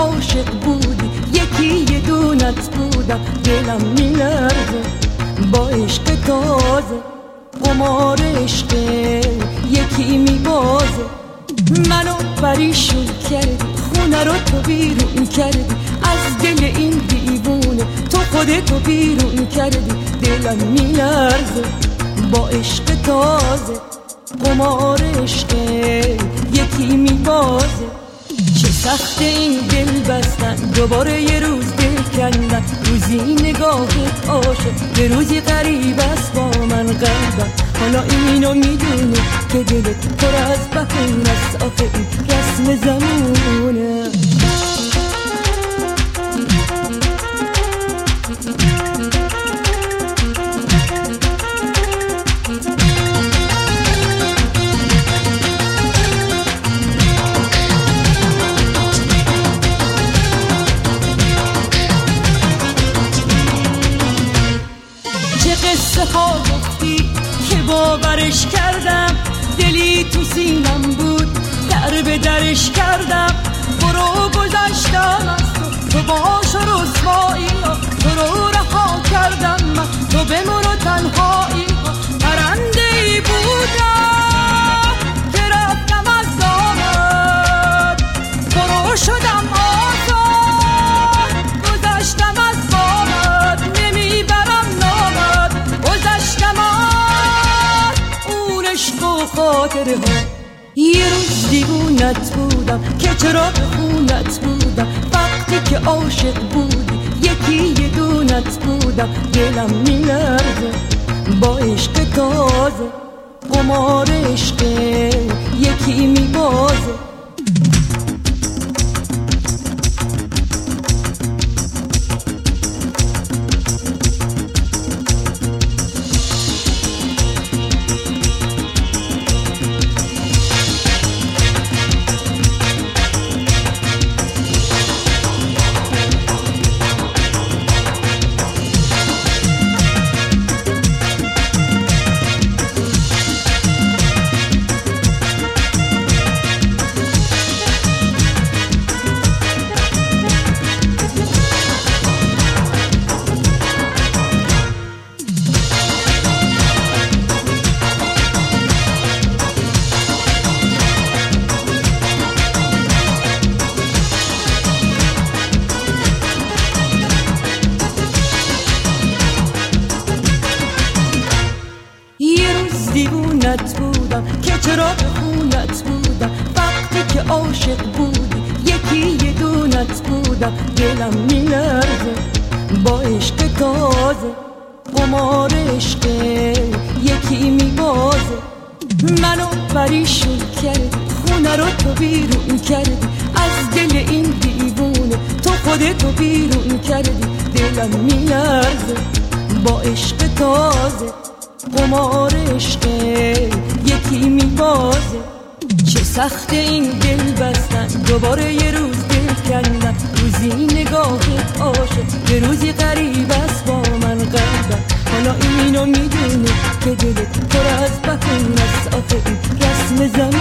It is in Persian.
عاشق بودی، یکی یه دونت بودم، دلم میلرزه با عشق تازه، قمار عشق یکی میبازه. منو پریشون کردی، خونه رو تو بیرون کردی، از دل این دیوونه تو خودتو بیرون کردی. دلم میلرزه با عشق تازه، قمار عشق یکی میبازه. چه سخت این دل بستن، دوباره یه روز دل کندن، روزی نگاهت عاشق، یه روزی غریب است با من قلبم. حالا اینو میدونی که دلت پر از بهونه است، آخه این رسم زمونه. قصه ها گفتی که باورش کردم، دلی تو سینم بود در به درش کردم. برو گذشتم از تو باش و رسوایی ها، تو رو رها کردم من، تو بمون و تنهایی ها. پرنده ای بودم که رفتم از دامت، برو شدم آزاد، گذشتم از بامت، نمیبرم نامت، گذشتم از اون عشق و خاطره ها. یه روز دیوونت بودم که چرا خونت بودم، وقتی که عاشق بودی یکی یه دونت بودم. دلم میلرزه با عشق تازه، قمار عشق یکی میبازه. دیوونت بودم که چرا خونت بودم، وقتی که عاشق بودی یکی یه دونت بودم. دلم میلرزه با عشق تازه، قمار عشق یکی میبازه. منو پریشون کردی، خونه رو تو بیرون کردی، از دل این دیوونه تو خودتو بیرون کردی. دلم میلرزه با عشق تازه، قمار عشق یکی میبازه. چه سخت این دل بستن، دوباره یه روز دل کندن، روزی نگاهت عاشق، یه روزی غریب است با من قلبم. حالا اینو میدونی که دلت پر از بهونه است، آخه این رسم زمونه.